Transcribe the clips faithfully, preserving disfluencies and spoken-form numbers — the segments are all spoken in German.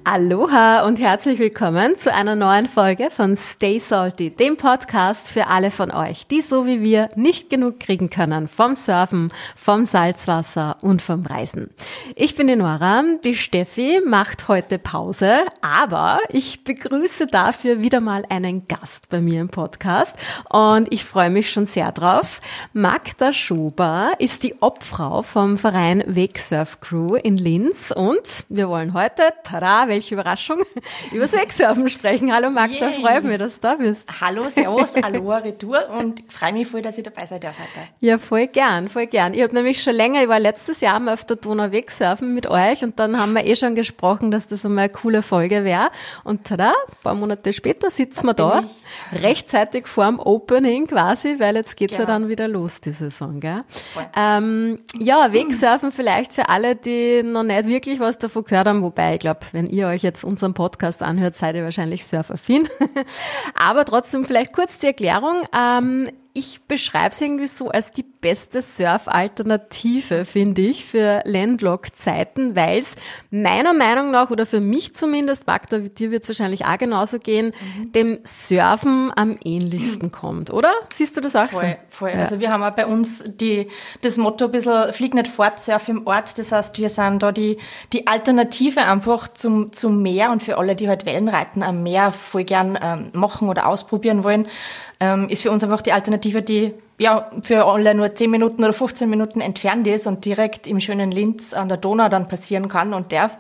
Aloha und herzlich willkommen zu einer neuen Folge von Stay Salty, dem Podcast für alle von euch, die so wie wir nicht genug kriegen können vom Surfen, vom Salzwasser und vom Reisen. Ich bin die Nora, die Steffi macht heute Pause, aber ich begrüße dafür wieder mal einen Gast bei mir im Podcast und ich freue mich schon sehr drauf. Magda Schober ist die Obfrau vom Verein Wakesurf Crew in Linz und wir wollen heute, tada, welche Überraschung, über das Wegsurfen sprechen. Hallo Magda, Yay. Freut mich, dass du da bist. Hallo, servus, Aloha, Retour und ich freue mich voll, dass ich dabei sein darf heute. Ja, voll gern, voll gern. Ich habe nämlich schon länger, ich war letztes Jahr mal auf der Donau Wegsurfen mit euch und dann haben wir eh schon gesprochen, dass das einmal eine coole Folge wäre. Und tada, ein paar Monate später sitzen wir da, rechtzeitig vorm Opening quasi, weil jetzt geht's genau. ja dann wieder los, die Saison, gell? Ähm, ja, Wegsurfen vielleicht für alle, die noch nicht wirklich was davon gehört haben, wobei ich glaube, wenn ihr euch jetzt unseren Podcast anhört, seid ihr wahrscheinlich surfaffin. Aber trotzdem vielleicht kurz die Erklärung. Ähm, ich beschreibe es irgendwie so als die beste Surf-Alternative, finde ich, für Landlocked-Zeiten, weil es meiner Meinung nach, oder für mich zumindest, Magda, dir wird es wahrscheinlich auch genauso gehen, mhm. dem Surfen am ähnlichsten kommt, oder? Siehst du das auch voll, so? Voll, ja. Also wir haben auch bei uns die, das Motto ein bisschen, flieg nicht fort, surf im Ort. Das heißt, wir sind da die, die Alternative einfach zum, zum Meer und für alle, die halt Wellenreiten am Meer voll gern ähm, machen oder ausprobieren wollen, ähm, ist für uns einfach die Alternative, die ja für alle nur zehn Minuten oder fünfzehn Minuten entfernt ist und direkt im schönen Linz an der Donau dann passieren kann und darf.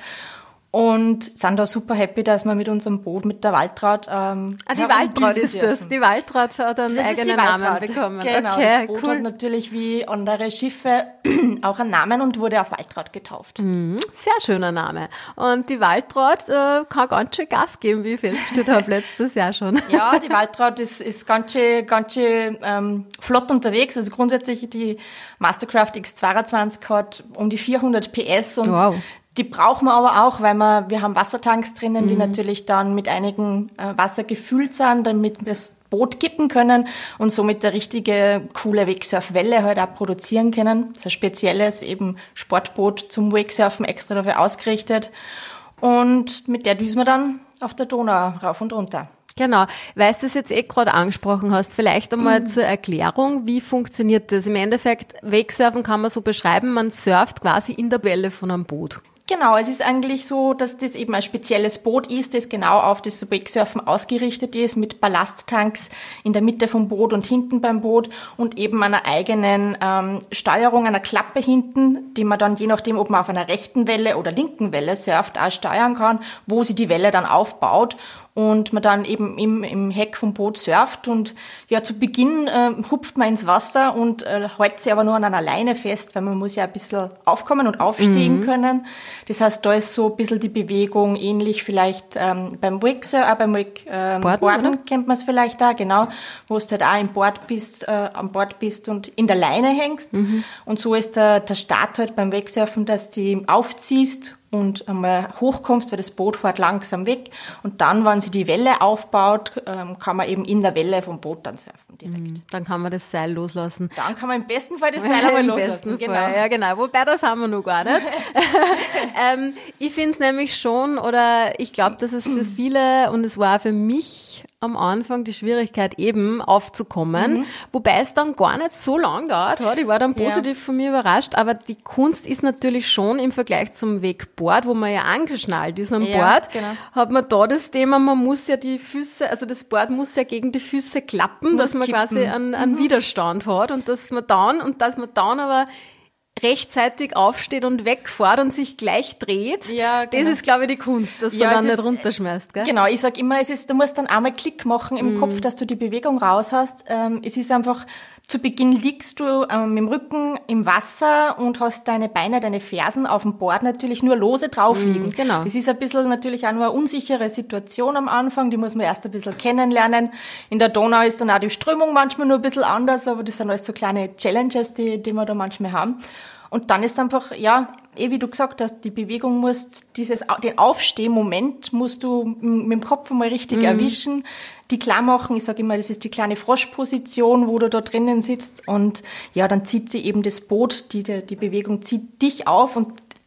Und sind da super happy, dass wir mit unserem Boot, mit der Waltraud ähm, Ah, die Waltraud ist dürfen. das. Die Waltraud hat einen das eigenen Namen bekommen. Genau, okay, das Boot cool. hat natürlich wie andere Schiffe auch einen Namen und wurde auf Waltraud getauft. Mhm, sehr schöner Name. Und die Waltraud äh, kann ganz schön Gas geben, wie ich festgestellt habe letztes Jahr schon. Ja, die Waltraud ist, ist ganz schön, ganz schön ähm, flott unterwegs. Also grundsätzlich die Mastercraft X zweiundzwanzig hat um die vierhundert P S und wow. Die brauchen wir aber auch, weil wir, wir haben Wassertanks drinnen, mhm. die natürlich dann mit einigem äh, Wasser gefüllt sind, damit wir das Boot kippen können und somit eine richtige, coole Wakesurf-Welle halt auch produzieren können. Das ist ein spezielles eben Sportboot zum Wakesurfen extra dafür ausgerichtet. Und mit der düsen wir dann auf der Donau rauf und runter. Genau, weil du das jetzt eh gerade angesprochen hast, vielleicht einmal mhm. zur Erklärung, wie funktioniert das? Im Endeffekt, Wakesurfen kann man so beschreiben, man surft quasi in der Welle von einem Boot. Genau, es ist eigentlich so, dass das eben ein spezielles Boot ist, das genau auf das Wakesurfen ausgerichtet ist, mit Ballasttanks in der Mitte vom Boot und hinten beim Boot und eben einer eigenen ähm, Steuerung, einer Klappe hinten, die man dann je nachdem, ob man auf einer rechten Welle oder linken Welle surft, auch steuern kann, wo sie die Welle dann aufbaut. Und man dann eben im, im Heck vom Boot surft und ja, zu Beginn äh, hupft man ins Wasser und äh, hält sich aber nur an einer Leine fest, weil man muss ja ein bisschen aufkommen und aufstehen mhm. können. Das heißt, da ist so ein bisschen die Bewegung ähnlich vielleicht ähm, beim Wakesurf, äh, beim Wake, ähm, Borden, Borden kennt man es vielleicht da, genau, wo du halt auch im Bord bist, äh, am Bord bist und in der Leine hängst. Mhm. Und so ist der, der Start halt beim Wakesurfen, dass du die aufziehst und einmal hochkommst, weil das Boot fährt langsam weg. Und dann, wenn sie die Welle aufbaut, kann man eben in der Welle vom Boot dann surfen direkt. Dann kann man das Seil loslassen. Dann kann man im besten Fall das Seil einmal loslassen. Im besten Fall, ja genau. Wobei, das haben wir noch gar nicht. ähm, ich finde es nämlich schon, oder ich glaube, dass es für viele, und es war auch für mich am Anfang die Schwierigkeit eben aufzukommen, mhm. wobei es dann gar nicht so lang dauert hat. Ich war dann positiv ja. von mir überrascht, aber die Kunst ist natürlich schon im Vergleich zum Wakeboard, wo man ja angeschnallt ist am ja, Board, genau. hat man da das Thema, man muss ja die Füße, also das Board muss ja gegen die Füße klappen, muss dass man kippen. quasi einen, einen mhm. Widerstand hat und dass man dann, und dass man dann aber rechtzeitig aufsteht und wegfährt und sich gleich dreht. Ja, genau. Das ist, glaube ich, die Kunst, dass ja, du dann nicht ist, runterschmeißt, gell? Genau, ich sag immer, es ist, du musst dann einmal Klick machen im mm. Kopf, dass du die Bewegung raus hast. Ähm, es ist einfach, zu Beginn liegst du ähm, mit dem Rücken im Wasser und hast deine Beine, deine Fersen auf dem Board natürlich nur lose drauf liegen. Mm, genau. Das ist ein bisschen natürlich auch nur eine unsichere Situation am Anfang, die muss man erst ein bisschen kennenlernen. In der Donau ist dann auch die Strömung manchmal nur ein bisschen anders, aber das sind alles so kleine Challenges, die, die wir da manchmal haben. Und dann ist einfach, ja, eh wie du gesagt hast, die Bewegung musst, dieses, den Aufstehmoment musst du mit dem Kopf einmal richtig mhm. erwischen, die klar machen. Ich sage immer, das ist die kleine Froschposition, wo du da drinnen sitzt und ja, dann zieht sie eben das Boot, die, die Bewegung zieht dich auf und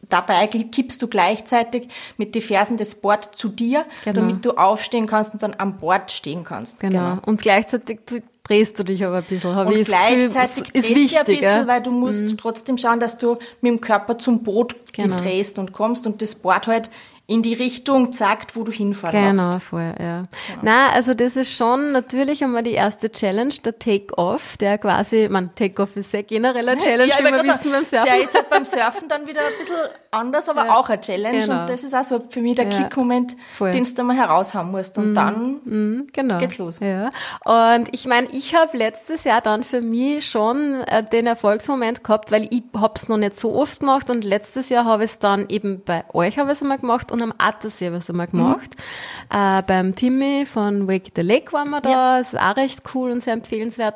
dabei kippst du gleichzeitig mit den Fersen das Board zu dir, genau. damit du aufstehen kannst und dann am Board stehen kannst. Genau. genau. Und gleichzeitig du, drehst du dich aber ein bisschen. Hab und ich gleichzeitig das Gefühl, drehst ist wichtig, du ein bisschen, ja? weil du musst mhm. trotzdem schauen, dass du mit dem Körper zum Boot genau. drehst und kommst und das Board halt in die Richtung zeigt, wo du hinfahren genau, magst. Genau, voll, ja. Genau. Nein, also das ist schon natürlich einmal die erste Challenge, der Take-Off, der quasi, man, Take-Off ist sehr generell eine Challenge, ja, wie wir wissen beim Surfen. Der ist halt beim Surfen dann wieder ein bisschen anders, aber ja, auch eine Challenge genau. und das ist auch so für mich der ja, Kick-Moment, den du mal heraushauen musst und mm, dann mm, genau. geht's los. Ja. Und ich meine, ich habe letztes Jahr dann für mich schon äh, den Erfolgsmoment gehabt, weil ich hab's noch nicht so oft gemacht und letztes Jahr habe ich es dann eben bei euch habe ich es einmal gemacht und am Attersee habe ich es einmal gemacht. Mhm. Äh, beim Timmy von Wake the Lake waren wir da, ja. Das ist auch recht cool und sehr empfehlenswert.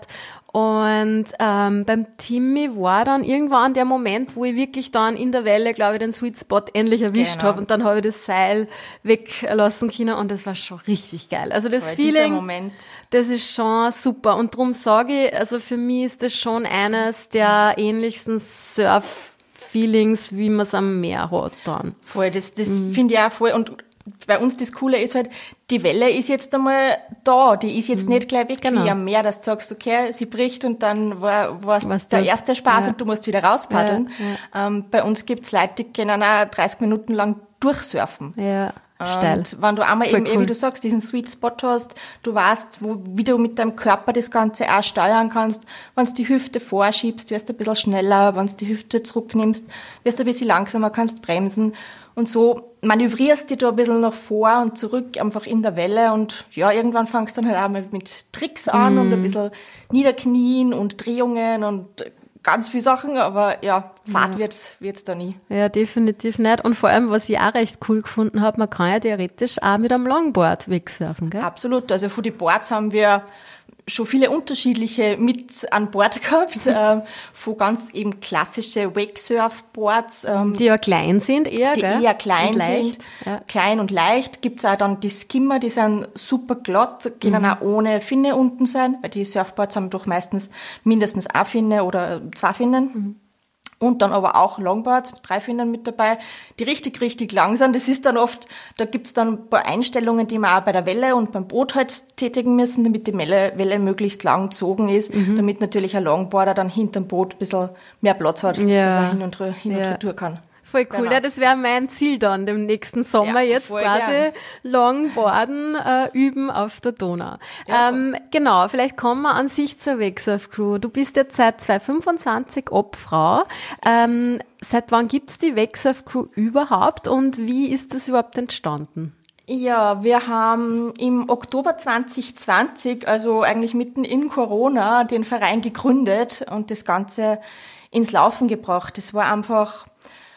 Und ähm, beim Timmy war dann irgendwann der Moment, wo ich wirklich dann in der Welle, glaube ich, den Sweet Spot endlich erwischt genau. habe und dann habe ich das Seil weglassen können und das war schon richtig geil. Also das Voll, Feeling, Moment. Das ist schon super und darum sage ich, also für mich ist das schon eines der ähnlichsten Surf Feelings, wie man es am Meer hat dann. Voll, das, das mhm. finde ich auch voll. Und bei uns das Coole ist halt, die Welle ist jetzt einmal da, die ist jetzt mhm. nicht gleich weg genau. wie am Meer, dass du sagst, okay, sie bricht und dann war es der das? erste Spaß ja. und du musst wieder rauspaddeln. Ja, ja. Ähm, bei uns gibt's Leute, die können auch dreißig Minuten lang durchsurfen. Ja. Steil. Und wenn du einmal Voll eben, cool. wie du sagst, diesen Sweet Spot hast, du weißt, wo, wie du mit deinem Körper das Ganze auch steuern kannst. Wenn du die Hüfte vorschiebst, wirst du ein bisschen schneller. Wenn du die Hüfte zurücknimmst, wirst du ein bisschen langsamer, kannst bremsen. Und so manövrierst du da ein bisschen nach vor und zurück, einfach in der Welle. Und ja, irgendwann fangst du dann halt auch mal mit Tricks an mm. und ein bisschen Niederknien und Drehungen und ganz viele Sachen, aber ja, Fahrt ja. wird wird's da nie. Ja, definitiv nicht. Und vor allem, was ich auch recht cool gefunden habe, man kann ja theoretisch auch mit einem Longboard wegsurfen, gell? Absolut. Also von den Boards haben wir schon viele unterschiedliche mit an Bord gehabt, äh, von ganz eben klassische Wake-Surf-Boards. Ähm, die ja klein sind eher, die gell? eher klein und leicht. sind, ja. klein und leicht. Gibt's auch dann die Skimmer, die sind super glatt, können mhm. auch ohne Finne unten sein, weil die Surfboards haben doch meistens mindestens eine Finne oder zwei Finnen. Mhm. Und dann aber auch Longboards mit drei Finnen mit dabei, die richtig, richtig lang sind. Das ist dann oft, da gibt's dann ein paar Einstellungen, die man auch bei der Welle und beim Boot halt tätigen müssen, damit die Welle, Welle möglichst lang gezogen ist, mhm. damit natürlich ein Longboarder dann hinterm Boot ein bisschen mehr Platz hat, ja. dass er hin und, hin und ja. retour kann. Voll cool, genau. Ja, das wäre mein Ziel dann, dem nächsten Sommer ja, jetzt quasi gern. Longboarden äh, üben auf der Donau. Ja, ähm, genau, vielleicht kommen wir an sich zur Wakesurf Crew. Du bist jetzt seit zweitausendfünfundzwanzig Obfrau. Ähm, seit wann gibt's die Wakesurf Crew überhaupt und wie ist das überhaupt entstanden? Ja, wir haben im Oktober zwanzig zwanzig, also eigentlich mitten in Corona, den Verein gegründet und das Ganze ins Laufen gebracht. Das war einfach...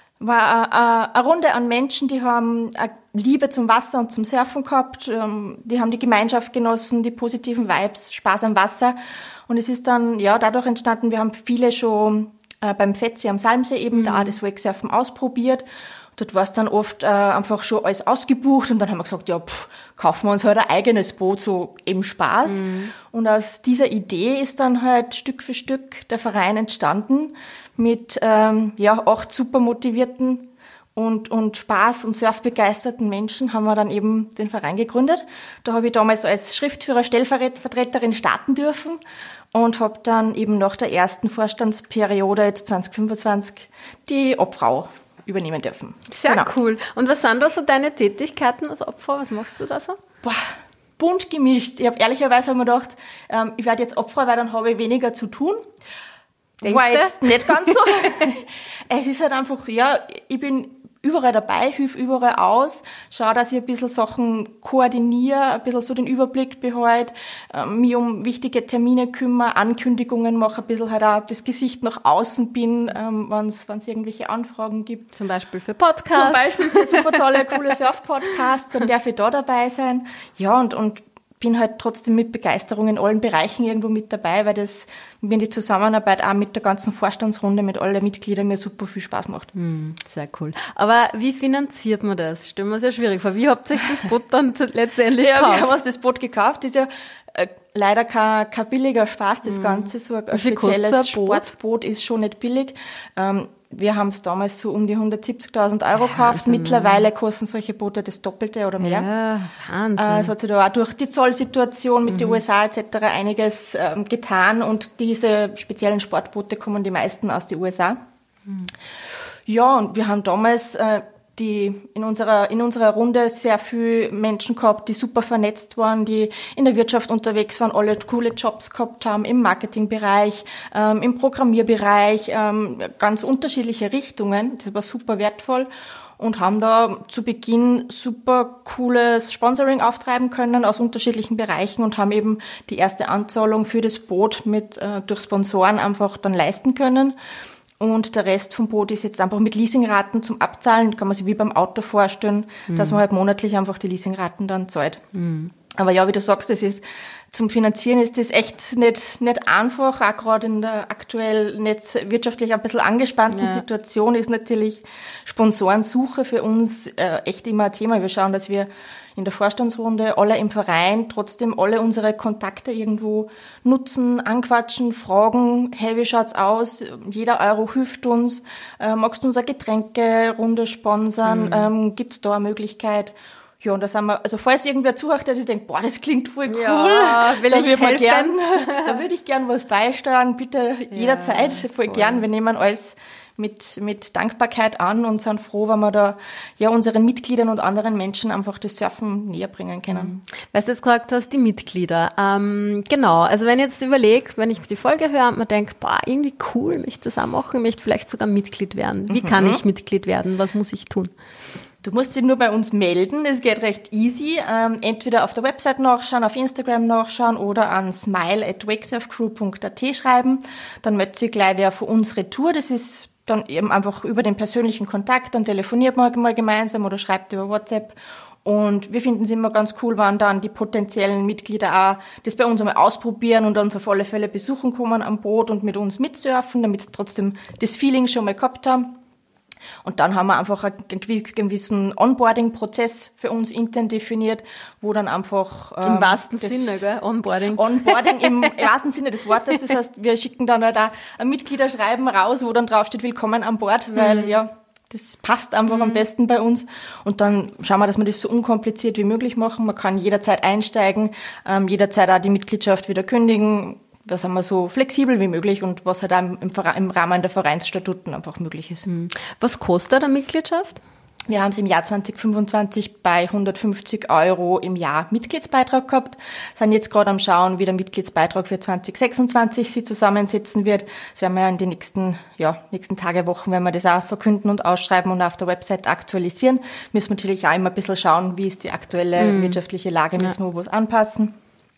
war eine, eine Runde an Menschen, die haben eine Liebe zum Wasser und zum Surfen gehabt, die haben die Gemeinschaft genossen, die positiven Vibes, Spaß am Wasser. Und es ist dann ja dadurch entstanden, wir haben viele schon äh, beim Fetzi am Salmsee eben mhm. da auch das Wakesurfen ausprobiert. Dort war es dann oft äh, einfach schon alles ausgebucht und dann haben wir gesagt, ja, pff, kaufen wir uns halt ein eigenes Boot, so eben Spaß. Mhm. Und aus dieser Idee ist dann halt Stück für Stück der Verein entstanden mit ähm, ja acht super motivierten und und Spaß- und surfbegeisterten Menschen haben wir dann eben den Verein gegründet. Da habe ich damals als Schriftführer, Stellvertreterin starten dürfen und habe dann eben nach der ersten Vorstandsperiode jetzt zwanzig fünfundzwanzig die Obfrau übernehmen dürfen. Sehr genau. Cool. Und was sind da so deine Tätigkeiten als Obfrau? Was machst du da so? Boah, bunt gemischt. Ich habe ehrlicherweise hab mir gedacht, ähm, ich werde jetzt Obfrau, weil dann habe ich weniger zu tun. Denkst War du? jetzt nicht ganz so. Es ist halt einfach, ja, ich bin überall dabei, hilf überall aus, schau, dass ich ein bisschen Sachen koordiniere, ein bisschen so den Überblick behalte, äh, mich um wichtige Termine kümmere, Ankündigungen mache, ein bisschen halt auch das Gesicht nach außen bin, ähm, wenn es irgendwelche Anfragen gibt. Zum Beispiel für Podcasts. Zum Beispiel für super tolle, coole Surf-Podcasts, dann darf ich da dabei sein. Ja, und, und bin halt trotzdem mit Begeisterung in allen Bereichen irgendwo mit dabei, weil das mir die Zusammenarbeit auch mit der ganzen Vorstandsrunde, mit allen Mitgliedern mir super viel Spaß macht. Hm, sehr cool. Aber wie finanziert man das? Stellen wir uns ja schwierig vor. Wie habt ihr euch das Boot dann letztendlich ja, gekauft? Wir haben uns das Boot gekauft. Das ist ja äh, leider kein, kein billiger Spaß, das hm. Ganze. So ein spezielles Sportboot ist schon nicht billig. Ähm, Wir haben es damals so um die hundertsiebzigtausend Euro gekauft. Wahnsinn, Mittlerweile ja. kosten solche Boote das Doppelte oder mehr. Ja, Wahnsinn. Äh, es hat sich da auch durch die Zollsituation mit mhm. den U S A et cetera einiges ähm, getan und diese speziellen Sportboote kommen die meisten aus den U S A. Mhm. Ja, und wir haben damals äh, die in unserer in unserer Runde sehr viele Menschen gehabt, die super vernetzt waren, die in der Wirtschaft unterwegs waren, alle coole Jobs gehabt haben, im Marketingbereich, ähm, im Programmierbereich, ähm, ganz unterschiedliche Richtungen. Das war super wertvoll und haben da zu Beginn super cooles Sponsoring auftreiben können aus unterschiedlichen Bereichen und haben eben die erste Anzahlung für das Boot mit äh, durch Sponsoren einfach dann leisten können. Und der Rest vom Boot ist jetzt einfach mit Leasingraten zum Abzahlen, kann man sich wie beim Auto vorstellen, mhm. dass man halt monatlich einfach die Leasingraten dann zahlt. Mhm. Aber ja, wie du sagst, das ist, zum Finanzieren ist das echt nicht, nicht einfach, auch gerade in der aktuell nicht wirtschaftlich ein bisschen angespannten ja. Situation ist natürlich Sponsorensuche für uns äh, echt immer ein Thema. Wir schauen, dass wir in der Vorstandsrunde alle im Verein trotzdem alle unsere Kontakte irgendwo nutzen, anquatschen, fragen, hey, wie schaut's aus? Jeder Euro hilft uns. Äh, magst du unsere Getränkerunde sponsern? Mhm. Ähm, gibt's da eine Möglichkeit? Ja, und da sind wir, also falls irgendwer zuhört, der sich denkt, boah, das klingt voll cool, ja, will da ich würde man helfen. gern, da würde ich gern was beisteuern, bitte jederzeit, ja, voll, voll gern. Wir nehmen alles mit, mit Dankbarkeit an und sind froh, wenn wir da, ja, unseren Mitgliedern und anderen Menschen einfach das Surfen näher bringen können. Weil du jetzt gesagt hast, die Mitglieder, ähm, genau, also wenn ich jetzt überlege, wenn ich die Folge höre und mir denke, boah, irgendwie cool, möchte das auch machen, möchte vielleicht sogar Mitglied werden. Wie mhm. kann ich Mitglied werden? Was muss ich tun? Du musst dich nur bei uns melden, es geht recht easy. Ähm, entweder auf der Website nachschauen, auf Instagram nachschauen oder an smile at wakesurfcrew punkt a t schreiben. Dann meldet sich gleich wer von uns retour. Das ist dann eben einfach über den persönlichen Kontakt. Dann telefoniert man mal gemeinsam oder schreibt über WhatsApp. Und wir finden es immer ganz cool, wenn dann die potenziellen Mitglieder auch das bei uns einmal ausprobieren und uns auf alle Fälle besuchen kommen am Boot und mit uns mitsurfen, damit sie trotzdem das Feeling schon mal gehabt haben. Und dann haben wir einfach einen gewissen Onboarding-Prozess für uns intern definiert, wo dann einfach... Ähm, Im wahrsten Sinne, gell? Onboarding. Onboarding im, im wahrsten Sinne des Wortes. Das heißt, wir schicken dann halt auch ein Mitgliederschreiben raus, wo dann draufsteht, willkommen an Bord, weil, mhm. ja, das passt einfach mhm. am besten bei uns. Und dann schauen wir, dass wir das so unkompliziert wie möglich machen. Man kann jederzeit einsteigen, ähm, jederzeit auch die Mitgliedschaft wieder kündigen. Da sind wir so flexibel wie möglich und was halt auch im, im Rahmen der Vereinsstatuten einfach möglich ist. Was kostet eine Mitgliedschaft? Wir haben es im Jahr zwanzig fünfundzwanzig bei hundertfünfzig Euro im Jahr Mitgliedsbeitrag gehabt, sind jetzt gerade am Schauen, wie der Mitgliedsbeitrag für zwanzig sechsundzwanzig sich zusammensetzen wird. Das werden wir ja in den nächsten, ja, nächsten Tage, Wochen, werden wir das auch verkünden und ausschreiben und auf der Website aktualisieren. Müssen wir natürlich auch immer ein bisschen schauen, wie ist die aktuelle mm. wirtschaftliche Lage, müssen wir was anpassen.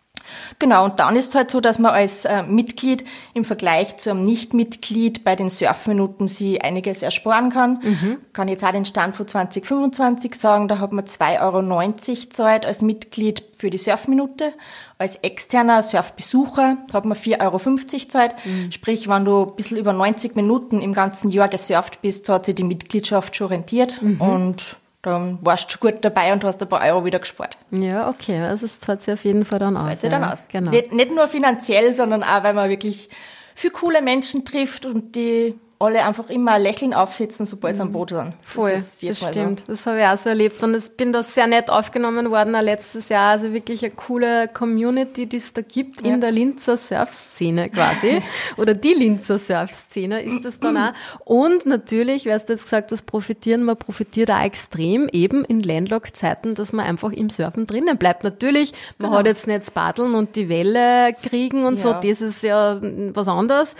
Genau, und dann ist es halt so, dass man als äh, Mitglied im Vergleich zu einem Nicht-Mitglied bei den Surfminuten sie einiges ersparen kann. Mhm. Kann jetzt auch den Stand von zwanzig fünfundzwanzig sagen, da hat man zwei Euro neunzig gezahlt als Mitglied für die Surfminute. Als externer Surfbesucher hat man vier Euro fünfzig gezahlt. Mhm. Sprich, wenn du ein bisschen über neunzig Minuten im ganzen Jahr gesurft bist, so hat sich die Mitgliedschaft schon rentiert. Mhm. Und dann warst du gut dabei und hast ein paar Euro wieder gespart. Ja, okay, also es zahlt sich auf jeden Fall dann aus. Zahlt sich dann ja. aus. Genau. Nicht, nicht nur finanziell, sondern auch, weil man wirklich viele coole Menschen trifft und die alle einfach immer ein Lächeln aufsetzen, sobald sie am Boot sind. Voll, das, das stimmt. So. Das habe ich auch so erlebt und ich bin da sehr nett aufgenommen worden auch letztes Jahr. Also wirklich eine coole Community, die es da gibt ja. in der Linzer Surfszene quasi. Oder die Linzer Surfszene ist das dann auch. Und natürlich, weil du jetzt gesagt hast, profitieren, man profitiert auch extrem eben in Landlocked-Zeiten, dass man einfach im Surfen drinnen bleibt. Natürlich, man genau. hat jetzt nicht das Paddeln und die Welle kriegen und ja. so, das ist ja was anderes.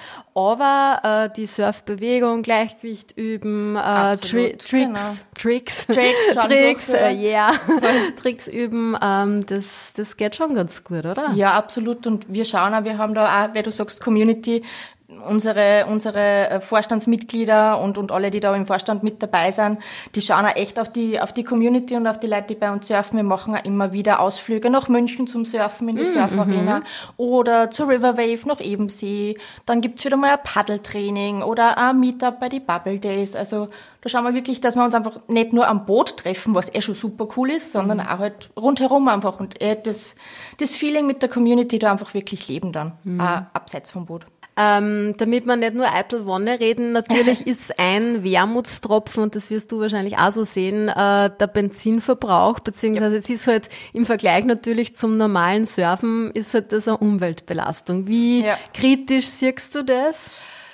Aber äh, die Surfbewegung, Gleichgewicht üben, äh, Tri- Tricks, genau. Tricks, Tricks, Tricks, äh, yeah. Tricks üben, ähm, das, das geht schon ganz gut, oder? Ja, absolut. Und wir schauen auch, wir haben da auch, wie du sagst, Community, unsere unsere Vorstandsmitglieder und und alle, die da im Vorstand mit dabei sind, die schauen auch echt auf die auf die Community und auf die Leute, die bei uns surfen. Wir machen auch immer wieder Ausflüge nach München zum Surfen in die mm, Surfarena mm-hmm. oder zur Riverwave nach Ebensee. Dann gibt's wieder mal ein Paddeltraining oder ein Meetup bei die Bubble Days. Also da schauen wir wirklich, dass wir uns einfach nicht nur am Boot treffen, was eh schon super cool ist, sondern mm. auch halt rundherum einfach und eh das das Feeling mit der Community da einfach wirklich leben dann, mm. auch abseits vom Boot. Ähm, damit wir nicht nur eitel Wonne reden, natürlich ist ein Wermutstropfen, und das wirst du wahrscheinlich auch so sehen, äh, der Benzinverbrauch, beziehungsweise ja. es ist halt im Vergleich natürlich zum normalen Surfen, ist halt das eine Umweltbelastung. Wie ja. kritisch siehst du das?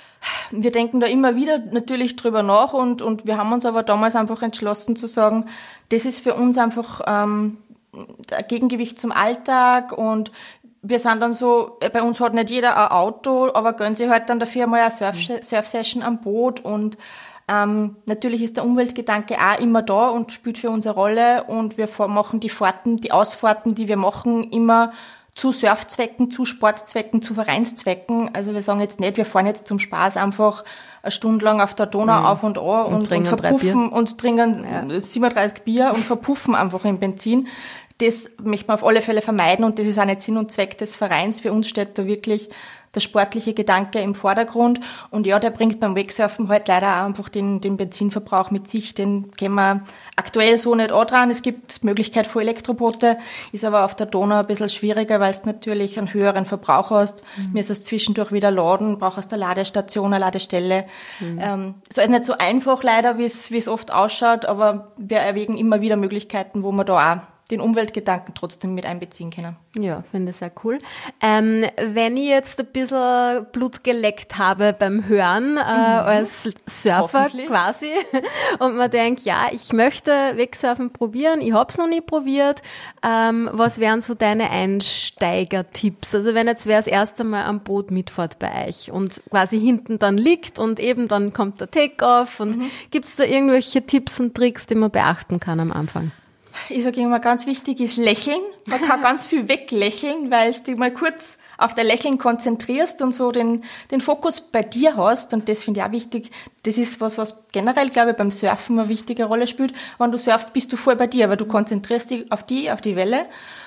Wir denken da immer wieder natürlich drüber nach und, und wir haben uns aber damals einfach entschlossen zu sagen, das ist für uns einfach ähm, ein Gegengewicht zum Alltag, und wir sind dann so, bei uns hat nicht jeder ein Auto, aber gönnen sich halt dann dafür mal eine Surf- Surf-Session am Boot, und ähm, natürlich ist der Umweltgedanke auch immer da und spielt für uns eine Rolle, und wir machen die Fahrten, die Ausfahrten, die wir machen, immer zu Surfzwecken, zu Sportzwecken, zu Vereinszwecken. Also wir sagen jetzt nicht, wir fahren jetzt zum Spaß einfach eine Stunde lang auf der Donau mhm. auf und an und, und, und verpuffen und trinken ja. siebenunddreißig Bier und verpuffen einfach im Benzin. Das möchte man auf alle Fälle vermeiden, und das ist auch nicht Sinn und Zweck des Vereins. Für uns steht da wirklich der sportliche Gedanke im Vordergrund. Und ja, der bringt beim Wakesurfen halt leider auch einfach den, den Benzinverbrauch mit sich. Den können wir aktuell so nicht dran. Es gibt Möglichkeit für Elektroboote, ist aber auf der Donau ein bisschen schwieriger, weil du natürlich einen höheren Verbrauch hast. Mhm. Mir ist es zwischendurch wieder laden, brauchst eine Ladestation, eine Ladestelle. Mhm. Ähm, so ist nicht so einfach leider, wie es, wie es oft ausschaut, aber wir erwägen immer wieder Möglichkeiten, wo wir da auch den Umweltgedanken trotzdem mit einbeziehen können. Ja, finde ich sehr cool. Ähm, wenn ich jetzt ein bisschen Blut geleckt habe beim Hören, äh, mhm. als Surfer quasi, und man denkt, ja, ich möchte Wegsurfen probieren, ich hab's noch nie probiert, ähm, was wären so deine Einsteiger-Tipps? Also wenn jetzt wer das erste Mal am Boot mitfährt bei euch und quasi hinten dann liegt und eben dann kommt der Take-Off, und mhm. gibt's da irgendwelche Tipps und Tricks, die man beachten kann am Anfang? Ich sage immer, ganz wichtig ist Lächeln. Man kann ganz viel weglächeln, weil du dich mal kurz auf dein Lächeln konzentrierst und so den, den Fokus bei dir hast. Und das finde ich auch wichtig. Das ist was, was generell, glaube ich, beim Surfen eine wichtige Rolle spielt. Wenn du surfst, bist du voll bei dir, weil du konzentrierst dich auf die, auf die Welle.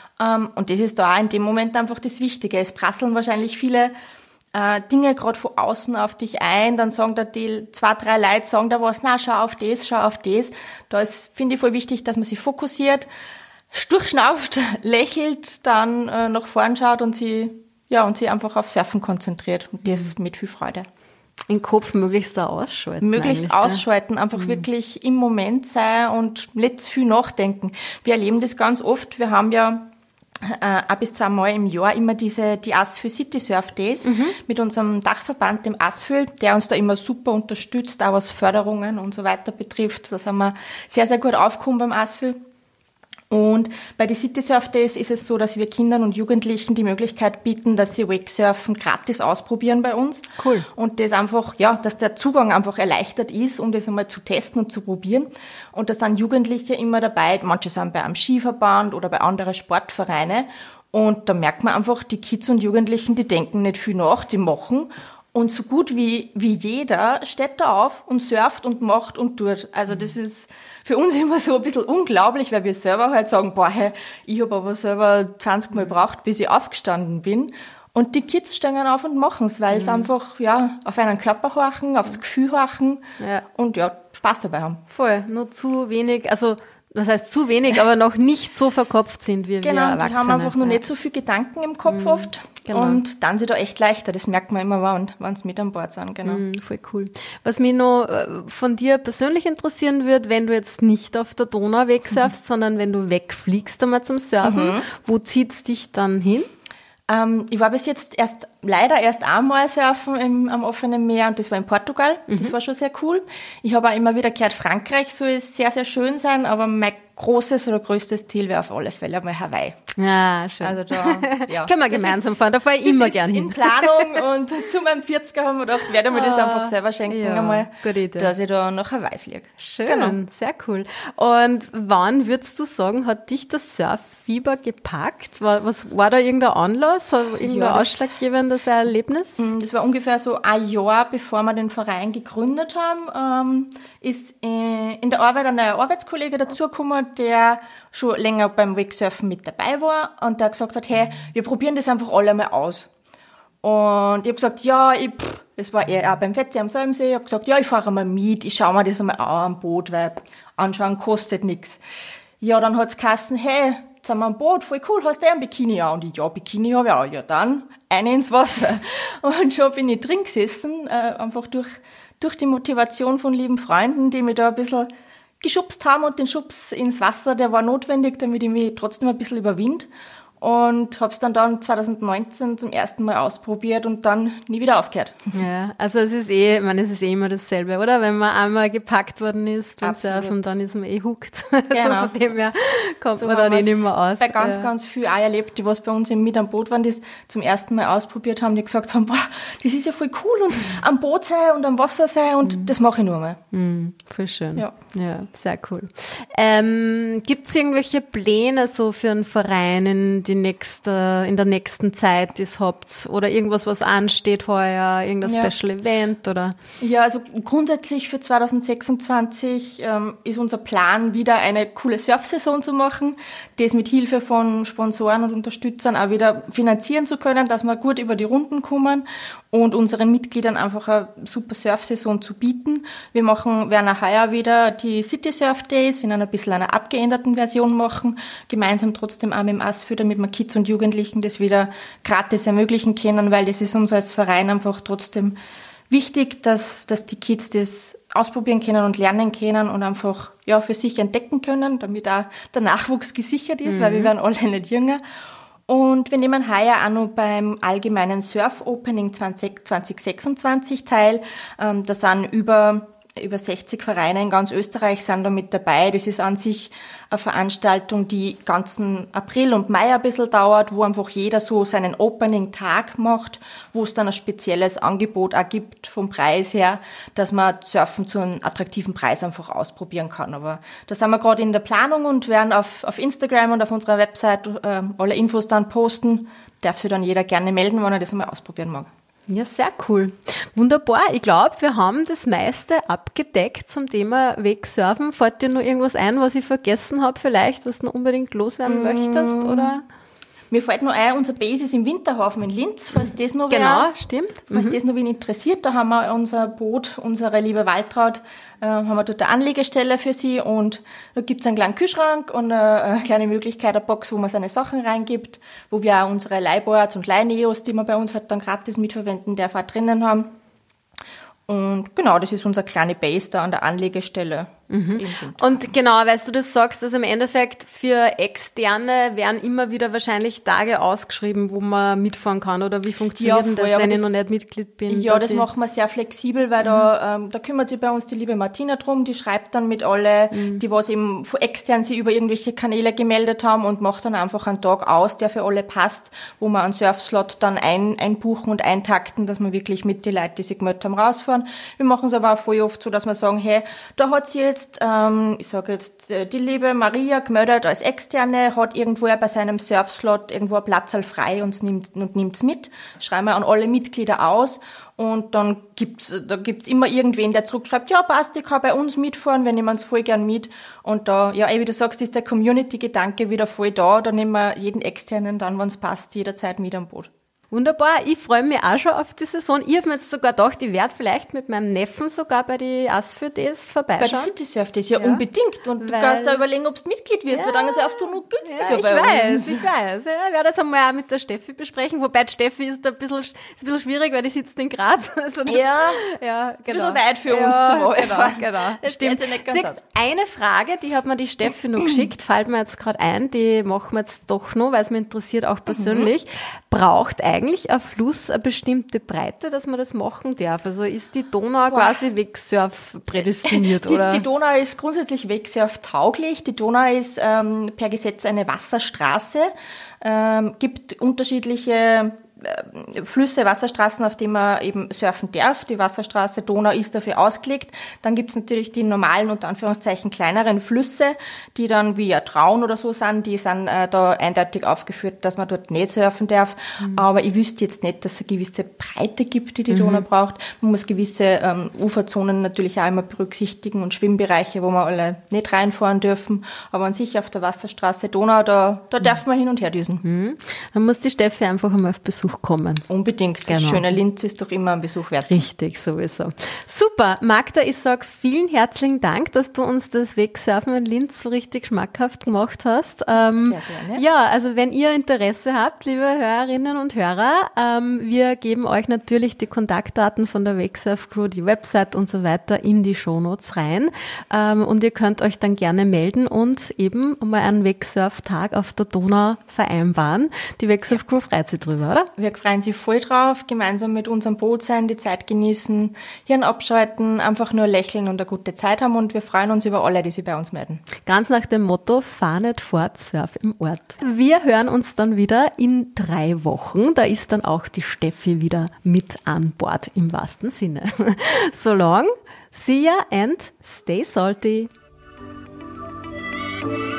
Und das ist da auch in dem Moment einfach das Wichtige. Es prasseln wahrscheinlich viele Äh, Dinge gerade von außen auf dich ein, dann sagen da die zwei, drei Leute, sagen da was, na, schau auf das, schau auf das. Da ist, finde ich, voll wichtig, dass man sich fokussiert, durchschnauft, lächelt, dann äh, nach vorn schaut und sie, ja, und sie einfach auf Surfen konzentriert. Und das mit viel Freude. Den Kopf möglichst da ausschalten. Möglichst ausschalten, einfach mhm. wirklich im Moment sein und nicht zu viel nachdenken. Wir erleben das ganz oft. Wir haben ja Äh, ein bis zweimal im Jahr immer diese, die Asphö City Surf Days mhm. mit unserem Dachverband, dem Asphö, der uns da immer super unterstützt, auch was Förderungen und so weiter betrifft. Da sind wir sehr, sehr gut aufgekommen beim Asphö. Und bei den City Surf Days ist es so, dass wir Kindern und Jugendlichen die Möglichkeit bieten, dass sie Wakesurfen gratis ausprobieren bei uns. Cool. Und das einfach, ja, dass der Zugang einfach erleichtert ist, um das einmal zu testen und zu probieren. Und da sind Jugendliche immer dabei. Manche sind bei einem Skiverband oder bei anderen Sportvereinen. Und da merkt man einfach, die Kids und Jugendlichen, die denken nicht viel nach, die machen. Und so gut wie, wie jeder steht da auf und surft und macht und tut. Also das ist für uns immer so ein bisschen unglaublich, weil wir selber halt sagen, boah, hey, ich habe aber selber zwanzig Mal gebraucht, bis ich aufgestanden bin. Und die Kids stehen auf und machen es, weil mhm. sie einfach, ja, auf einen Körper horchen, aufs Gefühl horchen ja. und ja, Spaß dabei haben. Voll, nur zu wenig, also das heißt zu wenig, aber noch nicht so verkopft sind wie genau, wir Erwachsene. Genau, die haben einfach noch ja. nicht so viel Gedanken im Kopf mhm. oft. Genau. Und dann sind da echt leichter, das merkt man immer, wenn sie mit an Bord sind. Genau. Mm, voll cool. Was mich noch von dir persönlich interessieren würde, wenn du jetzt nicht auf der Donau wegsurfst, mhm. sondern wenn du wegfliegst einmal zum Surfen, mhm. wo zieht's dich dann hin? Ähm, ich war bis jetzt erst, leider erst einmal surfen im, am offenen Meer, und das war in Portugal. Mhm. Das war schon sehr cool. Ich habe auch immer wieder gehört, Frankreich soll sehr, sehr schön sein, aber mein großes oder größtes Ziel wäre auf alle Fälle mal Hawaii. Ja, schön. Also da, ja. Können wir gemeinsam ist, fahren, da fahre ich immer gerne hin. In Planung, und zu meinem vierziger haben wir gedacht, werde mir das einfach selber schenken ja, einmal, gute Idee. Dass ich da nach Hawaii fliege. Schön, genau. Sehr cool. Und wann würdest du sagen, hat dich das Surffieber gepackt? War, was, war da irgendein Anlass, irgendein ja, ausschlaggebendes Erlebnis? Das war ungefähr so ein Jahr, bevor wir den Verein gegründet haben, ähm, ist in der Arbeit ein neuer Arbeitskollege dazugekommen, der schon länger beim Wakesurfen mit dabei war, und der gesagt hat, hey, wir probieren das einfach alle mal aus. Und ich habe gesagt, ja, ich, pff, das war er auch beim Fetzi am Salmsee, ich habe gesagt, ja, ich fahre mal mit, ich schaue mir das einmal an am Boot, weil anschauen kostet nichts. Ja, dann hat's geheißen, hey, jetzt sind wir am Boot, voll cool, hast du ein Bikini an? Und ich, ja, Bikini habe ich auch. Ja, dann eine ins Wasser. Und schon bin ich drin gesessen, äh, einfach durch, durch die Motivation von lieben Freunden, die mich da ein bisschen geschubst haben, und den Schubs ins Wasser, der war notwendig, damit ich mich trotzdem ein bisschen überwinde. Und habe es dann dann zwanzig neunzehn zum ersten Mal ausprobiert und dann nie wieder aufgehört. Ja, also es ist eh, ich meine, es ist eh immer dasselbe, oder? Wenn man einmal gepackt worden ist beim Absolut. Surfen, dann ist man eh hooked. Genau. So von dem her kommt so man dann eh nicht mehr aus. Bei ganz, ja. ganz viel auch erlebt, die was bei uns mit am Boot waren, die es zum ersten Mal ausprobiert haben, die gesagt haben, boah, das ist ja voll cool und am Boot sein und am Wasser sein und mhm. das mache ich nur mal. Mhm, voll schön. Ja, ja sehr cool. Ähm, gibt es irgendwelche Pläne so für einen Verein in die nächste, in der nächsten Zeit, das habt, oder irgendwas, was ansteht heuer, irgendein ja. Special Event, oder? Ja, also grundsätzlich für zwanzig sechsundzwanzig ähm, ist unser Plan, wieder eine coole Surfsaison zu machen, das mit Hilfe von Sponsoren und Unterstützern auch wieder finanzieren zu können, dass wir gut über die Runden kommen und unseren Mitgliedern einfach eine super Surfsaison zu bieten. Wir machen, werden auch heuer wieder die City Surf Days in einer bisschen einer abgeänderten Version machen, gemeinsam trotzdem auch mit dem ASFÜ, damit wir Kids und Jugendlichen das wieder gratis ermöglichen können, weil das ist uns als Verein einfach trotzdem wichtig, dass, dass die Kids das ausprobieren können und lernen können und einfach ja für sich entdecken können, damit auch der Nachwuchs gesichert ist, mhm. weil wir werden alle nicht jünger. Und wir nehmen heuer auch noch beim allgemeinen Surf Opening zwanzig sechsundzwanzig teil. Ähm, da sind über Über sechzig Vereine in ganz Österreich sind da mit dabei. Das ist an sich eine Veranstaltung, die ganzen April und Mai ein bisschen dauert, wo einfach jeder so seinen Opening-Tag macht, wo es dann ein spezielles Angebot auch gibt vom Preis her, dass man Surfen zu einem attraktiven Preis einfach ausprobieren kann. Aber da sind wir gerade in der Planung und werden auf, auf Instagram und auf unserer Website äh, alle Infos dann posten. Darf sich dann jeder gerne melden, wenn er das einmal ausprobieren mag. Ja, sehr cool. Wunderbar. Ich glaube, wir haben das meiste abgedeckt zum Thema Wegsurfen. Fällt dir noch irgendwas ein, was ich vergessen habe vielleicht, was du noch unbedingt loswerden mm. möchtest, oder? Mir fällt noch ein, unser Base ist im Winterhafen in Linz, falls das noch Genau, wer, stimmt. Falls mhm. das noch wen interessiert, da haben wir unser Boot, unsere liebe Waltraud, äh, haben wir dort eine Anlegestelle für sie und da gibt's einen kleinen Kühlschrank und eine, eine kleine Möglichkeit, eine Box, wo man seine Sachen reingibt, wo wir auch unsere Leihboards und Leihneos, die man bei uns halt dann gratis mitverwenden darf, auch drinnen haben. Und genau, das ist unser kleine Base da an der Anlegestelle. Mhm. Und genau, weißt du, das sagst, dass im Endeffekt für Externe werden immer wieder wahrscheinlich Tage ausgeschrieben, wo man mitfahren kann, oder wie funktioniert ja, denn das, voll, wenn das, ich noch nicht Mitglied bin? Ja, das machen wir sehr flexibel, weil mhm. da, ähm, da kümmert sich bei uns die liebe Martina drum, die schreibt dann mit alle, mhm. die was eben von extern sich über irgendwelche Kanäle gemeldet haben und macht dann einfach einen Tag aus, der für alle passt, wo wir einen Surfslot dann ein, einbuchen und eintakten, dass wir wirklich mit die Leute, die sich gemeldet haben, rausfahren. Wir machen es aber auch voll oft so, dass wir sagen, hey, da hat sie jetzt Ähm, ich sage jetzt, die liebe Maria gemeldet als Externe, hat irgendwo bei seinem Surfslot irgendwo ein Platzal frei und nimmt und nimmt's mit. Schreiben wir an alle Mitglieder aus und dann gibt's da gibt's immer irgendwen, der zurückschreibt, ja passt, ich kann bei uns mitfahren, wir nehmen es voll gern mit. Und da, ja, wie du sagst, ist der Community-Gedanke wieder voll da, da nehmen wir jeden Externen dann, wenn es passt, jederzeit mit am Boot. Wunderbar, ich freue mich auch schon auf die Saison. Ich habe mir jetzt sogar gedacht, ich werde vielleicht mit meinem Neffen sogar bei die ASFÜ Days vorbeischauen. Bei der City Surf Days, ja, ja unbedingt. Und du weil, kannst da überlegen, ob du Mitglied wirst, ja, weil dann surfst du nur günstiger ja, ich bei weiß, uns. Ich weiß, ja, ich werde das einmal auch mit der Steffi besprechen, wobei die Steffi ist ein bisschen, ist ein bisschen schwierig, weil die sitzt in Graz. Also das, ja, ja, genau. Ein bisschen weit für ja, uns zum Mal. Genau, genau. Das stimmt. Siehst, eine Frage, die hat mir die Steffi noch geschickt, fällt mir jetzt gerade ein, die machen wir jetzt doch noch, weil es mich interessiert, auch persönlich. Mhm. Braucht eigentlich ein Fluss eine bestimmte Breite, dass man das machen darf? Also ist die Donau Boah. quasi Wegsurf prädestiniert, die, oder? Die Donau ist grundsätzlich Wegsurf tauglich. Die Donau ist ähm, per Gesetz eine Wasserstraße, ähm, gibt unterschiedliche Flüsse, Wasserstraßen, auf denen man eben surfen darf. Die Wasserstraße Donau ist dafür ausgelegt. Dann gibt's natürlich die normalen, unter Anführungszeichen, kleineren Flüsse, die dann wie ja Traun oder so sind. Die sind äh, da eindeutig aufgeführt, dass man dort nicht surfen darf. Mhm. Aber ich wüsste jetzt nicht, dass es eine gewisse Breite gibt, die die mhm. Donau braucht. Man muss gewisse ähm, Uferzonen natürlich auch immer berücksichtigen und Schwimmbereiche, wo wir alle nicht reinfahren dürfen. Aber an sich auf der Wasserstraße Donau, da, da mhm. darf man hin und her düsen. Mhm. Dann muss die Steffi einfach einmal auf Besuch Besuch kommen. Unbedingt. Das Genau. schöne Linz ist doch immer ein Besuch wert. Richtig, sowieso. Super. Magda, ich sag vielen herzlichen Dank, dass du uns das Wegsurfen in Linz so richtig schmackhaft gemacht hast. Ähm, Sehr gerne. Ja, also wenn ihr Interesse habt, liebe Hörerinnen und Hörer, ähm, wir geben euch natürlich die Kontaktdaten von der Wegsurf Crew, die Website und so weiter in die Shownotes rein. Ähm, und ihr könnt euch dann gerne melden und eben mal einen Wegsurf-Tag auf der Donau vereinbaren. Die Wegsurf Crew freut sich drüber, oder? Wir freuen sich voll drauf, gemeinsam mit unserem Boot sein, die Zeit genießen, Hirn abschalten, einfach nur lächeln und eine gute Zeit haben und wir freuen uns über alle, die sich bei uns melden. Ganz nach dem Motto, fahr nicht fort, surf im Ort. Wir hören uns dann wieder in drei Wochen. Da ist dann auch die Steffi wieder mit an Bord im wahrsten Sinne. So long, see ya and stay salty.